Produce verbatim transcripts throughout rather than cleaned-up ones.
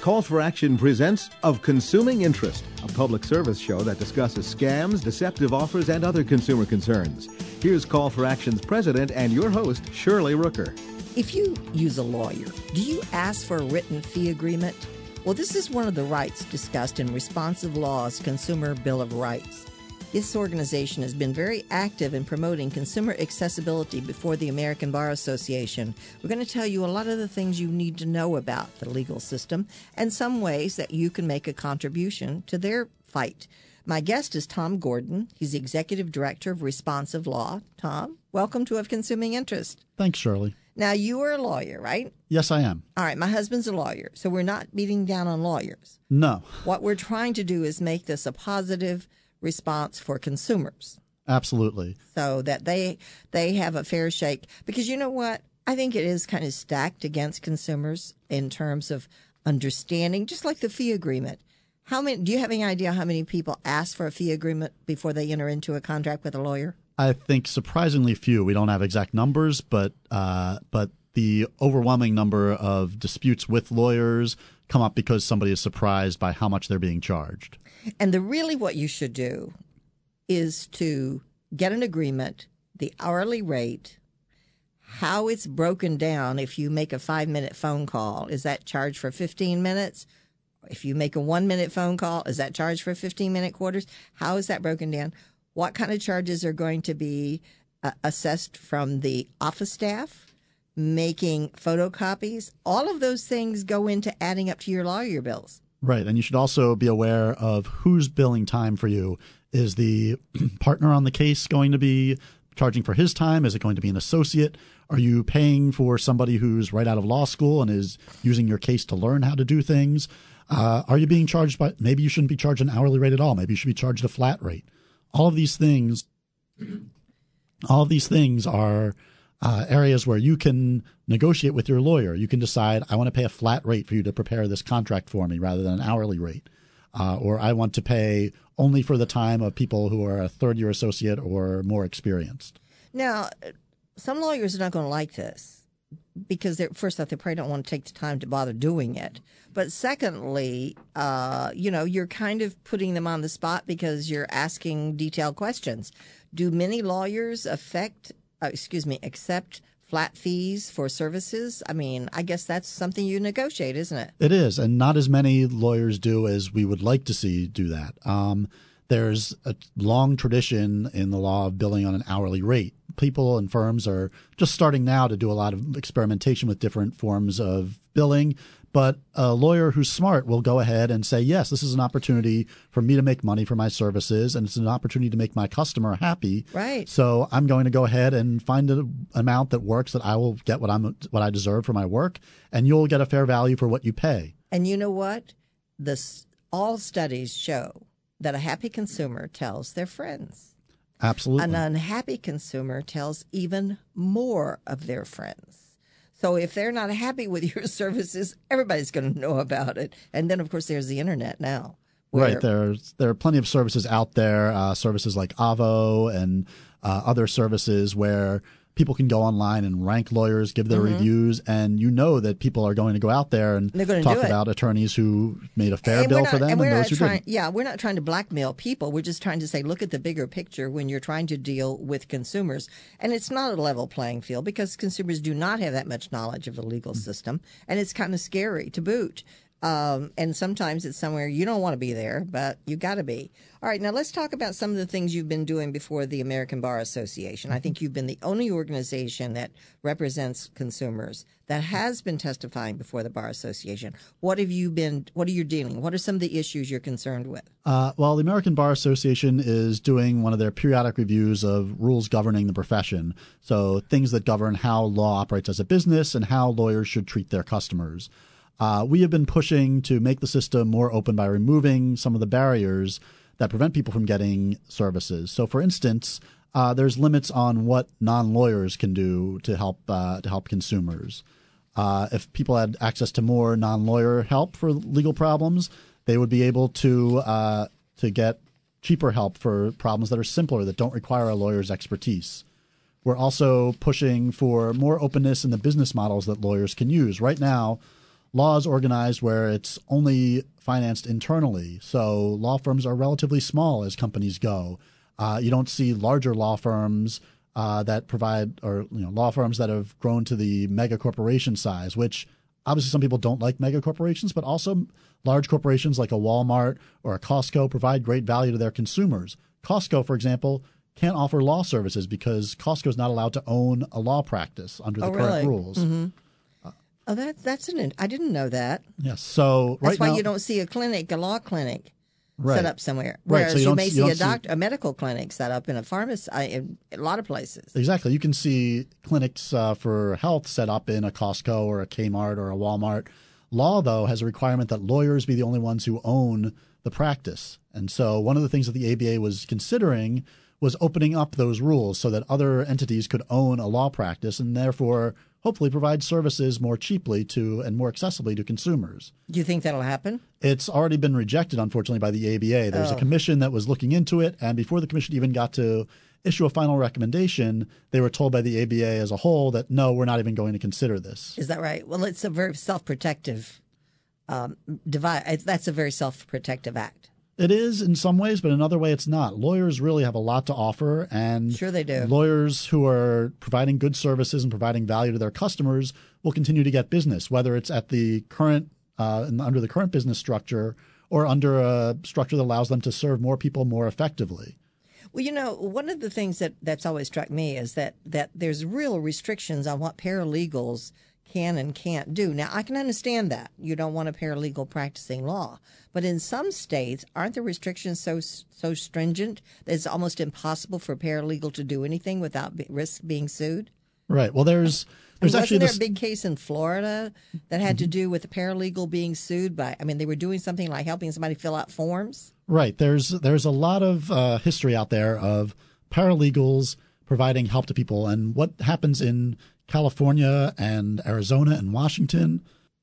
Call for Action presents Of Consuming Interest, a public service show that discusses scams, deceptive offers, and other consumer concerns. Here's Call for Action's president and your host, Shirley Rooker. If you use a lawyer, do you ask for a written fee agreement? Well, this is one of the rights discussed in Responsive Law's Consumer Bill of Rights. This organization has been very active in promoting consumer accessibility before the American Bar Association. We're going to tell you a lot of the things you need to know about the legal system and some ways that you can make a contribution to their fight. My guest is Tom Gordon. He's the Executive Director of Responsive Law. Tom, welcome to Of Consuming Interest. Thanks, Shirley. Now, you are a lawyer, right? Yes, I am. All right, my husband's a lawyer, so we're not beating down on lawyers. No. What we're trying to do is make this a positive response for consumers. Absolutely. So that they they have a fair shake. Because you know what? I think it is kind of stacked against consumers in terms of understanding, just like the fee agreement. How many? Do you have any idea how many people ask for a fee agreement before they enter into a contract with a lawyer? I think surprisingly few. We don't have exact numbers, but uh, but the overwhelming number of disputes with lawyers come up because somebody is surprised by how much they're being charged. And the really what you should do is to get an agreement, the hourly rate, how it's broken down. If you make a five-minute phone call, is that charged for fifteen minutes? If you make a one-minute phone call, is that charged for fifteen-minute quarters? How is that broken down? What kind of charges are going to be uh, assessed from the office staff, making photocopies? All of those things go into adding up to your lawyer bills. Right. And you should also be aware of who's billing time for you. Is the partner on the case going to be charging for his time? Is it going to be an associate? Are you paying for somebody who's right out of law school and is using your case to learn how to do things? Uh, are you being charged by – maybe you shouldn't be charged an hourly rate at all. Maybe you should be charged a flat rate. All of these things – all of these things are – Uh, areas where you can negotiate with your lawyer. You can decide, I want to pay a flat rate for you to prepare this contract for me rather than an hourly rate. Uh, or I want to pay only for the time of people who are a third-year associate or more experienced. Now, some lawyers are not going to like this because, first off, they probably don't want to take the time to bother doing it. But secondly, uh, you know, you're kind of putting them on the spot because you're asking detailed questions. Do many lawyers affect Uh, excuse me, accept flat fees for services? I mean, I guess that's something you negotiate, isn't it? It is, and not as many lawyers do as we would like to see do that. Um, there's a long tradition in the law of billing on an hourly rate. People and firms are just starting now to do a lot of experimentation with different forms of billing. But a lawyer who's smart will go ahead and say, yes, this is an opportunity for me to make money for my services, and it's an opportunity to make my customer happy. Right. So I'm going to go ahead and find an amount that works, that I will get what I'm what I deserve for my work, and you'll get a fair value for what you pay. And you know what? This, all studies show that a happy consumer tells their friends. Absolutely. An unhappy consumer tells even more of their friends. So if they're not happy with your services, everybody's going to know about it. And then, of course, there's the Internet now. Right. There's, there are plenty of services out there, uh, services like Avvo and uh, other services where people can go online and rank lawyers, give their mm-hmm. reviews, and you know that people are going to go out there and talk about attorneys who made a fair and bill not, for them and, and those who trying, didn't. Yeah, we're not trying to blackmail people. We're just trying to say, look at the bigger picture when you're trying to deal with consumers. And it's not a level playing field because consumers do not have that much knowledge of the legal mm-hmm. system, and it's kind of scary to boot. Um, and sometimes it's somewhere you don't want to be there, but you got to be. All right, now let's talk about some of the things you've been doing before the American Bar Association. I think you've been the only organization that represents consumers that has been testifying before the Bar Association. What have you been, what are you dealing? What are some of the issues you're concerned with? Uh, well, the American Bar Association is doing one of their periodic reviews of rules governing the profession. So things that govern how law operates as a business and how lawyers should treat their customers. Uh, we have been pushing to make the system more open by removing some of the barriers that prevent people from getting services. So, for instance, uh, there's limits on what non-lawyers can do to help uh, to help consumers. Uh, if people had access to more non-lawyer help for legal problems, they would be able to uh, to get cheaper help for problems that are simpler, that don't require a lawyer's expertise. We're also pushing for more openness in the business models that lawyers can use. Right now, law is organized where it's only financed internally. So law firms are relatively small as companies go. Uh, you don't see larger law firms uh, that provide, or you know, law firms that have grown to the mega corporation size, which obviously some people don't like mega corporations, but also large corporations like a Walmart or a Costco provide great value to their consumers. Costco, for example, can't offer law services because Costco is not allowed to own a law practice under the oh, current really? rules. Mm-hmm. Oh, that, that's an. I didn't know that. Yes. So right That's why now, you don't see a clinic, a law clinic, right. set up somewhere. Right. Whereas So you you, don't may see- you see a don't see- doctor, a medical clinic set up in a pharmacy, uh, in a lot of places. Exactly. You can see clinics uh, for health set up in a Costco or a Kmart or a Walmart. Law, though, has a requirement that lawyers be the only ones who own the practice. And so one of the things that the A B A was considering was opening up those rules so that other entities could own a law practice and therefore hopefully provide services more cheaply to and more accessibly to consumers. Do you think that'll happen? It's already been rejected, unfortunately, by the A B A. There's Oh. a commission that was looking into it, and before the commission even got to issue a final recommendation, they were told by the A B A as a whole that, no, we're not even going to consider this. Is that right? Well, it's a very self-protective um, device. That's a very self-protective act. It is in some ways, but in another way it's not. Lawyers really have a lot to offer, and Sure they do. lawyers who are providing good services and providing value to their customers will continue to get business, whether it's at the current uh, under the current business structure or under a structure that allows them to serve more people more effectively. Well, you know, one of the things that, that's always struck me is that, that there's real restrictions on what paralegals can and can't do. Now, I can understand that. You don't want a paralegal practicing law. But in some states, aren't the restrictions so so stringent that it's almost impossible for a paralegal to do anything without be, risk being sued? Right. Well, there's there's Wasn't actually there this. a big case in Florida that had to do with a paralegal being sued by, I mean, they were doing something like helping somebody fill out forms? Right. There's there's a lot of uh, history out there of paralegals providing help to people, and what happens in California and Arizona and Washington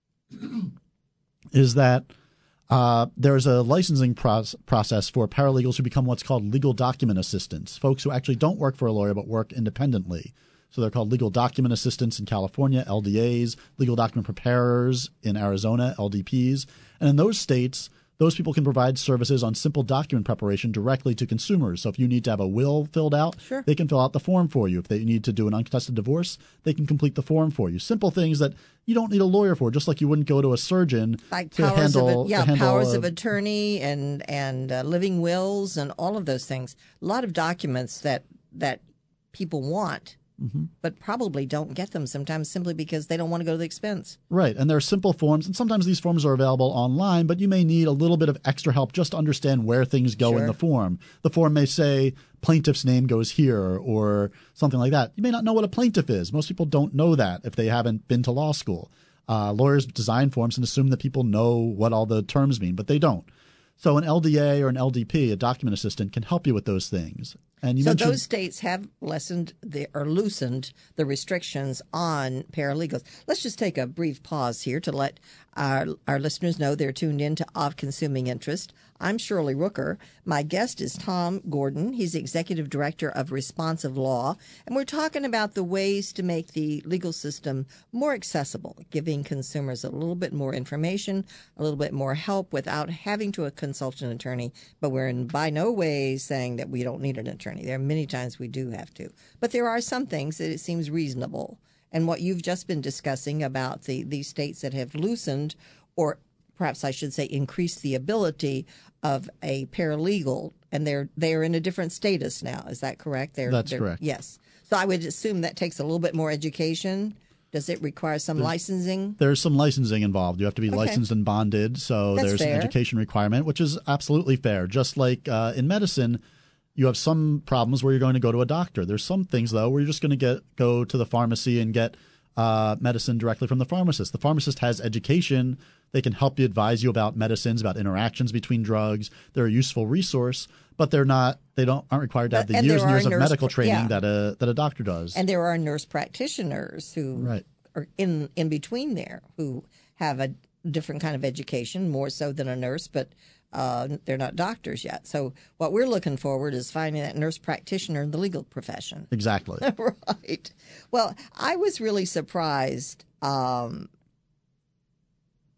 is that uh, there's a licensing proce- process for paralegals who become what's called legal document assistants, folks who actually don't work for a lawyer but work independently. So they're called legal document assistants in California, L D As, legal document preparers in Arizona, L D Ps. And in those states, those people can provide services on simple document preparation directly to consumers. So if you need to have a will filled out, Sure. they can fill out the form for you. If they need to do an uncontested divorce, they can complete the form for you. Simple things that you don't need a lawyer for, just like you wouldn't go to a surgeon Like to powers handle, of, a, yeah, to handle powers a- of attorney and, and uh, living wills and all of those things. A lot of documents that, that people want. Mm-hmm. But probably don't get them sometimes simply because they don't want to go to the expense. Right. And they're simple forms. And sometimes these forms are available online, but you may need a little bit of extra help just to understand where things go Sure. in the form. The form may say plaintiff's name goes here or something like that. You may not know what a plaintiff is. Most people don't know that if they haven't been to law school. Uh, lawyers design forms and assume that people know what all the terms mean, but they don't. So an L D A or an L D P, a document assistant, can help you with those things. And you So mentioned, those states have lessened the, or loosened the restrictions on paralegals. Let's just take a brief pause here to let our, our listeners know they're tuned in to Of Consuming Interest. I'm Shirley Rooker. My guest is Tom Gordon. He's the Executive Director of Responsive Law. And we're talking about the ways to make the legal system more accessible, giving consumers a little bit more information, a little bit more help without having to consult an attorney. But we're in by no way saying that we don't need an attorney. There are many times we do have to. But there are some things that it seems reasonable. And what you've just been discussing about the, the states that have loosened, or perhaps I should say increased the ability of a paralegal, and they're they're in a different status now. Is that correct? They're, That's they're, correct. Yes. So I would assume that takes a little bit more education. Does it require some licensing? there's some licensing involved. You have to be Okay. licensed and bonded. So That's there's fair. an education requirement, which is absolutely fair. Just like uh, in medicine, you have some problems where you're going to go to a doctor. There's some things, though, where you're just going to get go to the pharmacy and get uh, medicine directly from the pharmacist. The pharmacist has education. They can help you, advise you about medicines, about interactions between drugs. They're a useful resource, but they're not. They don't aren't required to have the And years there and years are of nurse medical pr- training yeah. that a that a doctor does. And there are nurse practitioners who Right. are in in between there who have a different kind of education, more so than a nurse, but uh, they're not doctors yet. So what we're looking forward is finding that nurse practitioner in the legal profession. Exactly. Right. Well, I was really surprised um,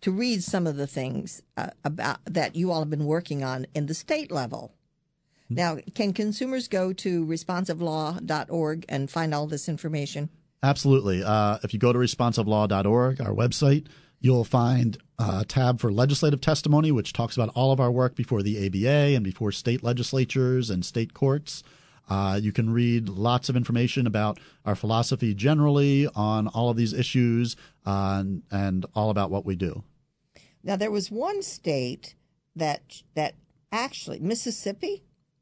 to read some of the things uh, about that you all have been working on in the state level. Mm-hmm. Now, can consumers go to responsive law dot org and find all this information? Absolutely. Uh, if you go to responsive law dot org, our website, you'll find a tab for legislative testimony, which talks about all of our work before the A B A and before state legislatures and state courts. Uh, you can read lots of information about our philosophy generally on all of these issues uh, and, and all about what we do. Now, there was one state that that actually, Mississippi,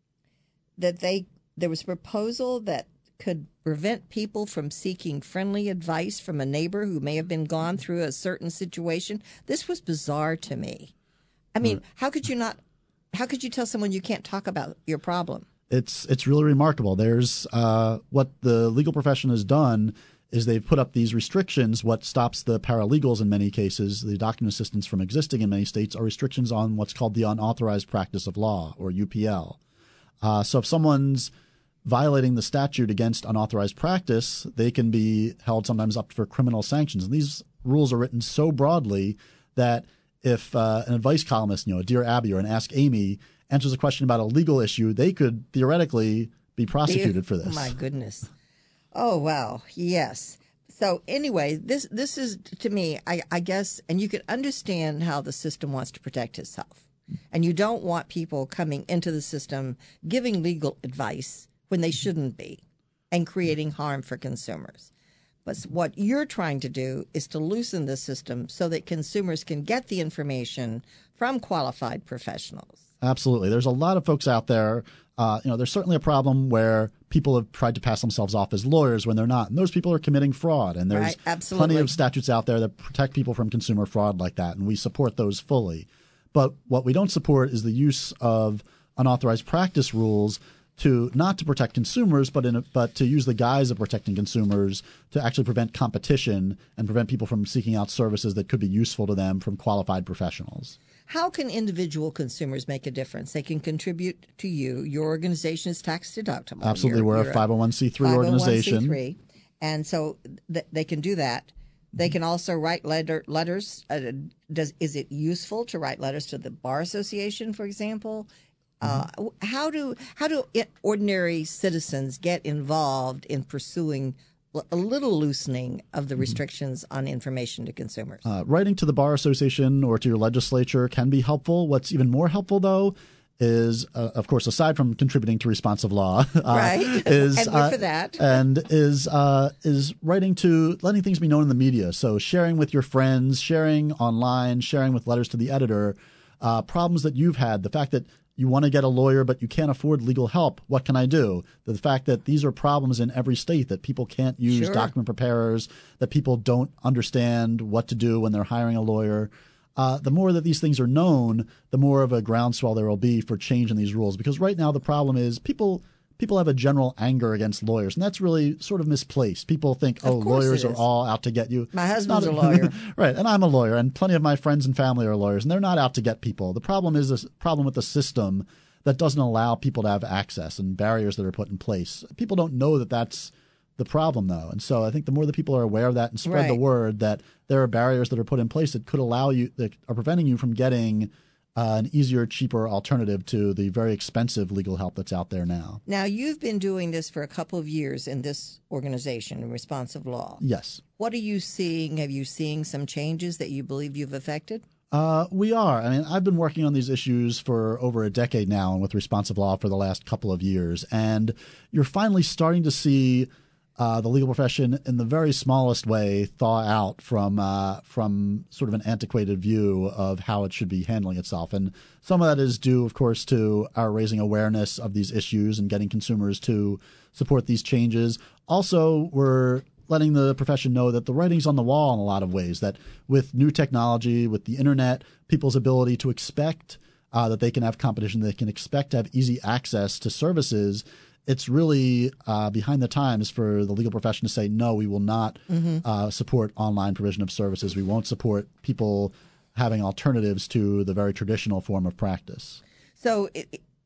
that they there was a proposal that could prevent people from seeking friendly advice from a neighbor who may have been gone through a certain situation. This was bizarre to me. I mean, right. how could you not? How could you tell someone you can't talk about your problem? It's it's really remarkable. There's uh, what the legal profession has done is they've put up these restrictions. What stops the paralegals in many cases, the document assistants from existing in many states, are restrictions on what's called the unauthorized practice of law, or U P L. Uh, so if someone's violating the statute against unauthorized practice, they can be held sometimes up for criminal sanctions. And these rules are written so broadly that if uh, an advice columnist, you know, a Dear Abby or an Ask Amy, answers a question about a legal issue, they could theoretically be prosecuted for this. Oh, my goodness. Oh, wow. Yes. So anyway, this this is, to me, I, I guess, and you can understand how the system wants to protect itself. And you don't want people coming into the system giving legal advice when they shouldn't be and creating harm for consumers. But what you're trying to do is to loosen the system so that consumers can get the information from qualified professionals. Absolutely. There's a lot of folks out there. Uh, you know, there's certainly a problem where people have tried to pass themselves off as lawyers when they're not. And those people are committing fraud. And there's right, plenty of statutes out there that protect people from consumer fraud like that. And we support those fully. But what we don't support is the use of unauthorized practice rules to not to protect consumers, but in a, but to use the guise of protecting consumers to actually prevent competition and prevent people from seeking out services that could be useful to them from qualified professionals. How can individual consumers make a difference? They can contribute to you. Your organization is tax deductible. Absolutely. You're, We're you're a five oh one c three organization. five oh one c three, and so th- they can do that. They can also write letter, letters. Uh, does is it useful to write letters to the Bar Association, for example? Uh, how do how do it, ordinary citizens get involved in pursuing a little loosening of the restrictions on information to consumers? Uh, writing to the Bar Association or to your legislature can be helpful. What's even more helpful, though, is, uh, of course, aside from contributing to responsive law, uh, right? is and we're uh, for that, and is uh, is writing to letting things be known in the media. So sharing with your friends, sharing online, sharing with letters to the editor, uh, problems that you've had. The fact that you want to get a lawyer, but you can't afford legal help. What can I do? The fact that these are problems in every state, that people can't use sure. document preparers, that people don't understand what to do when they're hiring a lawyer. Uh, the more that these things are known, the more of a groundswell there will be for change in these rules. Because right now the problem is people people have a general anger against lawyers, and that's really sort of misplaced. People think, oh, lawyers are all out to get you. My husband's a, a lawyer. Right, and I'm a lawyer, and plenty of my friends and family are lawyers, and they're not out to get people. The problem is a problem with the system that doesn't allow people to have access and barriers that are put in place. People don't know that that's the problem, though. And so I think the more that people are aware of that and spread right. the word that there are barriers that are put in place that could allow you, that are preventing you from getting Uh, an easier, cheaper alternative to the very expensive legal help that's out there now. Now, you've been doing this for a couple of years in this organization, Responsive Law. Yes. What are you seeing? Have you seen some changes that you believe you've affected? Uh, we are. I mean, I've been working on these issues for over a decade now and with Responsive Law for the last couple of years. And you're finally starting to see Uh, the legal profession, in the very smallest way, thaw out from uh, from sort of an antiquated view of how it should be handling itself. And some of that is due, of course, to our raising awareness of these issues and getting consumers to support these changes. Also, we're letting the profession know that the writing's on the wall in a lot of ways, that with new technology, with the internet, people's ability to expect uh, that they can have competition, they can expect to have easy access to services, it's really uh, behind the times for the legal profession to say, no, we will not mm-hmm. uh, support online provision of services. We won't support people having alternatives to the very traditional form of practice. So it, it,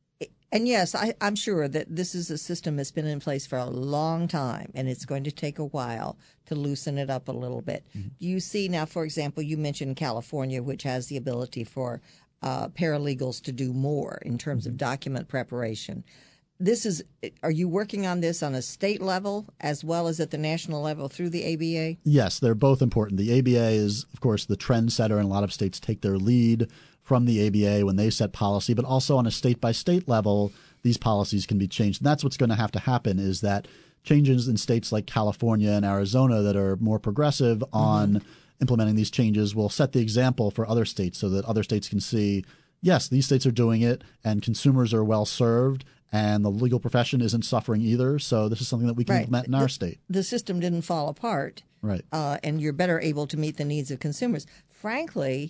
And yes, I, I'm sure that this is a system that's been in place for a long time, and it's going to take a while to loosen it up a little bit. Mm-hmm. You see now, for example, you mentioned California, which has the ability for uh, paralegals to do more in terms mm-hmm. of document preparation. This is, are you working on this on a state level as well as at the national level through the A B A? Yes, they're both important. The A B A is, of course, the trendsetter, and a lot of states take their lead from the A B A when they set policy, but also on a state-by-state level, these policies can be changed. And that's what's going to have to happen, is that changes in states like California and Arizona that are more progressive on mm-hmm. implementing these changes will set the example for other states so that other states can see, yes, these states are doing it and consumers are well served and the legal profession isn't suffering either. So this is something that we can right. implement in our the, state. The system didn't fall apart. Right. Uh, and you're better able to meet the needs of consumers. Frankly,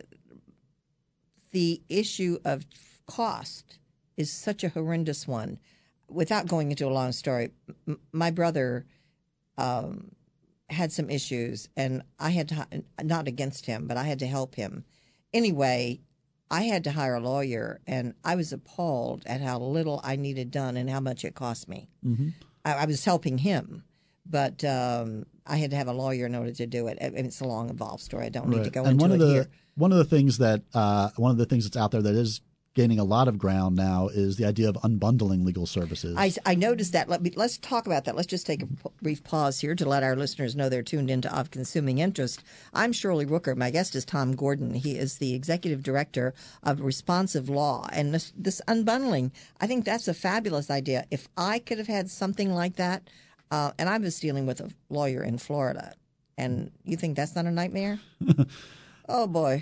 the issue of cost is such a horrendous one. Without going into a long story, m- my brother um, had some issues, and I had to, not against him, but I had to help him. Anyway, I had to hire a lawyer, and I was appalled at how little I needed done and how much it cost me. Mm-hmm. I, I was helping him, but um, I had to have a lawyer in order to do it. And it's a long, involved story. I don't need right. to go and into one it of the, here. One of the things that uh, one of the things that's out there that is gaining a lot of ground now is the idea of unbundling legal services. I, I noticed that. Let me, let's talk about that. Let's just take a brief pause here to let our listeners know they're tuned into Of Consuming Interest. I'm Shirley Rooker. My guest is Tom Gordon. He is the Executive Director of Responsive Law. And this, this unbundling, I think that's a fabulous idea. If I could have had something like that, uh, and I was dealing with a lawyer in Florida, and you think that's not a nightmare? Oh, boy.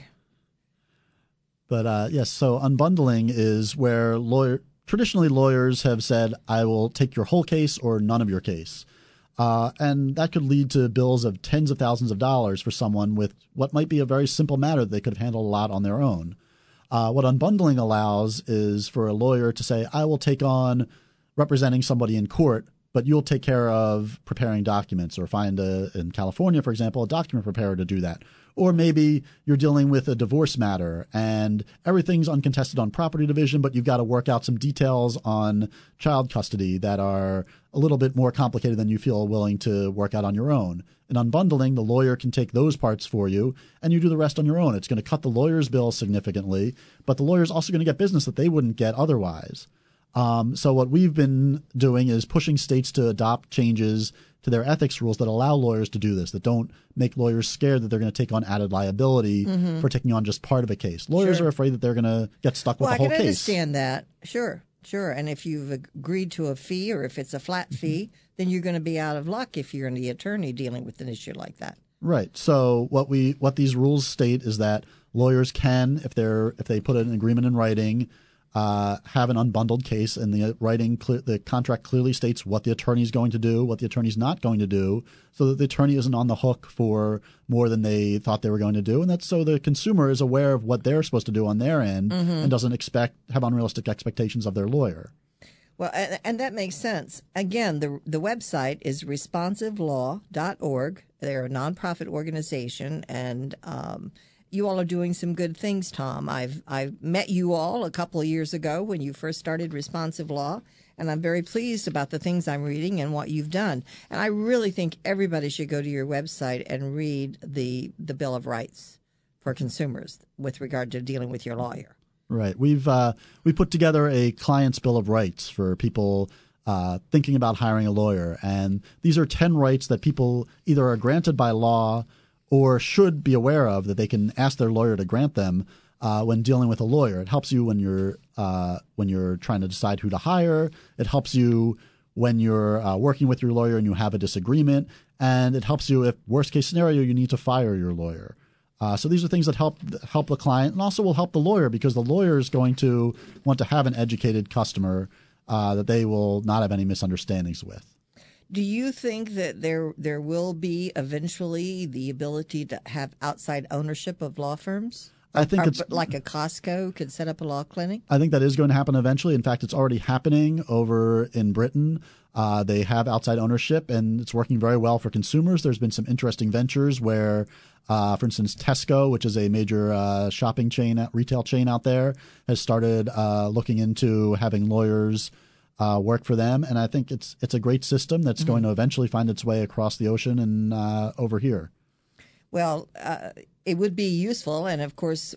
But uh, yes, so unbundling is where lawyer traditionally lawyers have said, I will take your whole case or none of your case. Uh, and that could lead to bills of tens of thousands of dollars for someone with what might be a very simple matter that they could have handled a lot on their own. Uh, what unbundling allows is for a lawyer to say, I will take on representing somebody in court, but you'll take care of preparing documents, or find, a, in California, for example, a document preparer to do that. Or maybe you're dealing with a divorce matter and everything's uncontested on property division, but you've got to work out some details on child custody that are a little bit more complicated than you feel willing to work out on your own. In unbundling, the lawyer can take those parts for you and you do the rest on your own. It's going to cut the lawyer's bill significantly, but the lawyer's also going to get business that they wouldn't get otherwise. Um, so what we've been doing is pushing states to adopt changes to their ethics rules that allow lawyers to do this, that don't make lawyers scared that they're going to take on added liability mm-hmm. for taking on just part of a case. Lawyers sure. are afraid that they're going to get stuck with well, the whole case. Well, I can understand that. Sure, sure. And if you've agreed to a fee, or if it's a flat mm-hmm. fee, then you're going to be out of luck if you're the attorney dealing with an issue like that. Right. So what we what these rules state is that lawyers can, if they're if they put an agreement in writing, Uh, have an unbundled case, and the writing, clear, the contract clearly states what the attorney is going to do, what the attorney's not going to do, so that the attorney isn't on the hook for more than they thought they were going to do, and that's so the consumer is aware of what they're supposed to do on their end mm-hmm. and doesn't expect have unrealistic expectations of their lawyer. Well, and, and that makes sense. Again, the the website is responsive law dot org. They're a nonprofit organization, and um, you all are doing some good things, Tom. I've I've met you all a couple of years ago when you first started Responsive Law, and I'm very pleased about the things I'm reading and what you've done. And I really think everybody should go to your website and read the the Bill of Rights for consumers with regard to dealing with your lawyer. Right. We've uh, we put together a client's Bill of Rights for people uh, thinking about hiring a lawyer, and these are ten rights that people either are granted by law or should be aware of that they can ask their lawyer to grant them uh, when dealing with a lawyer. It helps you when you're uh, when you're trying to decide who to hire. It helps you when you're uh, working with your lawyer and you have a disagreement, and it helps you if worst case scenario you need to fire your lawyer. Uh, so these are things that help help the client and also will help the lawyer, because the lawyer is going to want to have an educated customer uh, that they will not have any misunderstandings with. Do you think that there there will be eventually the ability to have outside ownership of law firms? I think or, it's like a Costco could set up a law clinic. I think that is going to happen eventually. In fact, it's already happening over in Britain. Uh, they have outside ownership, and it's working very well for consumers. There's been some interesting ventures where, uh, for instance, Tesco, which is a major uh, shopping chain, retail chain out there, has started uh, looking into having lawyers uh, work for them. And I think it's it's a great system that's mm-hmm. going to eventually find its way across the ocean and uh, over here. Well, uh, it would be useful, and of course,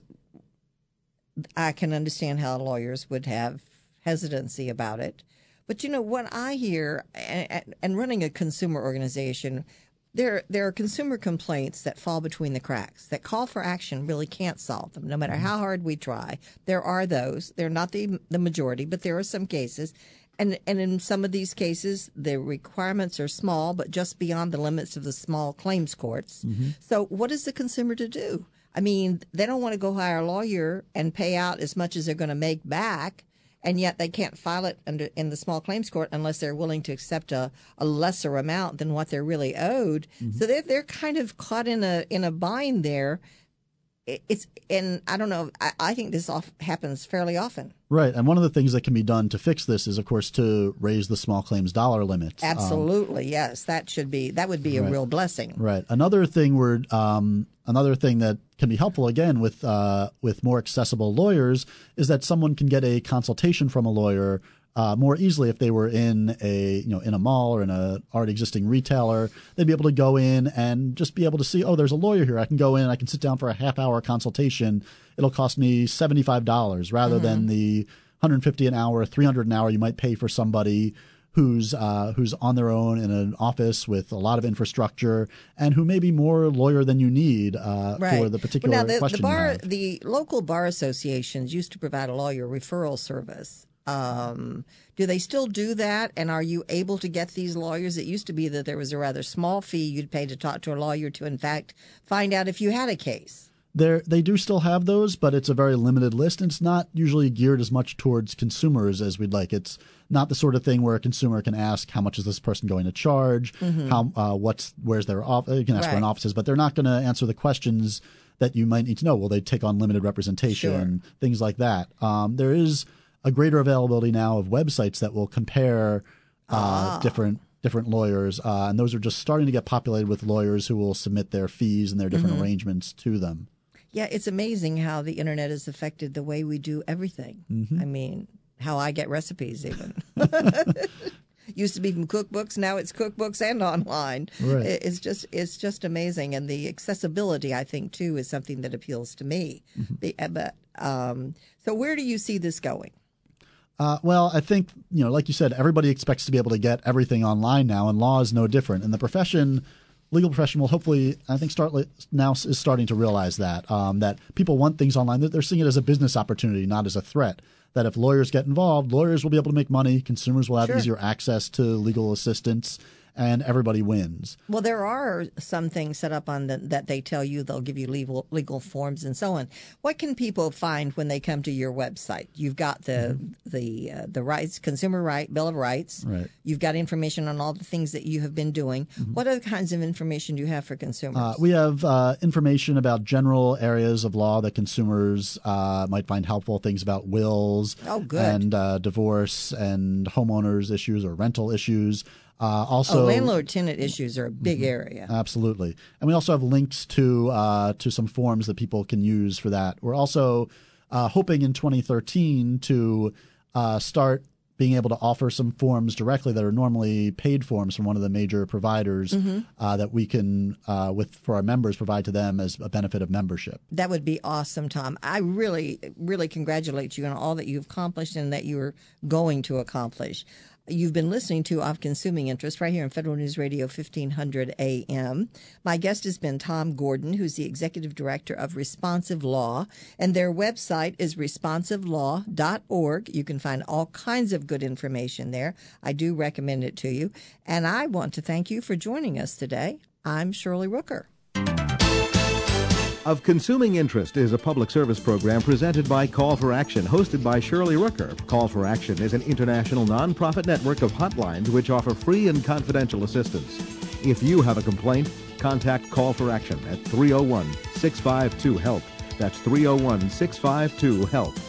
I can understand how lawyers would have hesitancy about it. But, you know, what I hear, and, and running a consumer organization, there there are consumer complaints that fall between the cracks, that call for action really can't solve them, no matter how hard we try. There are those. They're not the the majority, but there are some cases. And, and in some of these cases, the requirements are small, but just beyond the limits of the small claims courts. Mm-hmm. So what is the consumer to do? I mean, they don't want to go hire a lawyer and pay out as much as they're going to make back, and yet they can't file it under in the small claims court unless they're willing to accept a, a lesser amount than what they're really owed. Mm-hmm. So they're they're kind of caught in a in a bind there. It's and I don't know. I, I think this off, happens fairly often. Right, and one of the things that can be done to fix this is, of course, to raise the small claims dollar limits. Absolutely, um, yes, that should be that would be a right. real blessing. Right. Another thing we're um, another thing that can be helpful again with uh, with more accessible lawyers is that someone can get a consultation from a lawyer Uh, more easily if they were in a you know in a mall or in a already existing retailer. They'd be able to go in and just be able to see, oh, there's a lawyer here. I can go in, I can sit down for a half hour consultation. It'll cost me seventy-five dollars rather mm-hmm. than the one hundred fifty dollars an hour, three hundred dollars an hour you might pay for somebody who's uh, who's on their own in an office with a lot of infrastructure and who may be more lawyer than you need uh, right. for the particular well, now, the, question the bar, you have. The local bar associations used to provide a lawyer referral service. Um, do they still do that? And are you able to get these lawyers? It used to be that there was a rather small fee you'd pay to talk to a lawyer to, in fact, find out if you had a case. There, they do still have those, but it's a very limited list, and it's not usually geared as much towards consumers as we'd like. It's not the sort of thing where a consumer can ask, how much is this person going to charge? Mm-hmm. How, uh, what's, where's their office? You can ask right. where an office is, but they're not going to answer the questions that you might need to know. Will they take on limited representation? Sure. Things like that. Um, there is a greater availability now of websites that will compare uh, ah. different different lawyers, uh, and those are just starting to get populated with lawyers who will submit their fees and their different mm-hmm. arrangements to them. Yeah, it's amazing how the internet has affected the way we do everything. Mm-hmm. I mean, how I get recipes even. Used to be from cookbooks, now it's cookbooks and online. Right. It's just it's just amazing, and the accessibility, I think, too, is something that appeals to me. Mm-hmm. The, but, um, so where do you see this going? Uh, well, I think, you know, like you said, everybody expects to be able to get everything online now, and law is no different. And the profession, legal profession, will hopefully, I think, start now is starting to realize that, um, that people want things online. They're seeing it as a business opportunity, not as a threat. That if lawyers get involved, lawyers will be able to make money, consumers will have sure. easier access to legal assistance, and everybody wins. Well, there are some things set up on the, that they tell you they'll give you legal legal forms and so on. What can people find when they come to your website? You've got the mm-hmm. the uh, the rights, consumer right, Bill of Rights. Right. You've got information on all the things that you have been doing. Mm-hmm. What other kinds of information do you have for consumers? Uh, we have uh, information about general areas of law that consumers uh, might find helpful. Things about wills, oh, good. and uh, divorce and homeowners issues or rental issues. Uh, also, oh, landlord-tenant issues are a big mm-hmm, area. Absolutely. And we also have links to uh, to some forms that people can use for that. We're also uh, hoping in twenty thirteen to uh, start being able to offer some forms directly that are normally paid forms from one of the major providers mm-hmm. uh, that we can, uh, with for our members, provide to them as a benefit of membership. That would be awesome, Tom. I really, really congratulate you on all that you've accomplished and that you're going to accomplish. You've been listening to Of Consuming Interest right here on Federal News Radio fifteen hundred A M. My guest has been Tom Gordon, who's the Executive Director of Responsive Law, and their website is responsive law dot org. You can find all kinds of good information there. I do recommend it to you. And I want to thank you for joining us today. I'm Shirley Rooker. Of Consuming Interest is a public service program presented by Call for Action, hosted by Shirley Rooker. Call for Action is an international nonprofit network of hotlines which offer free and confidential assistance. If you have a complaint, contact Call for Action at three oh one, six five two, HELP. That's three oh one, six five two, HELP.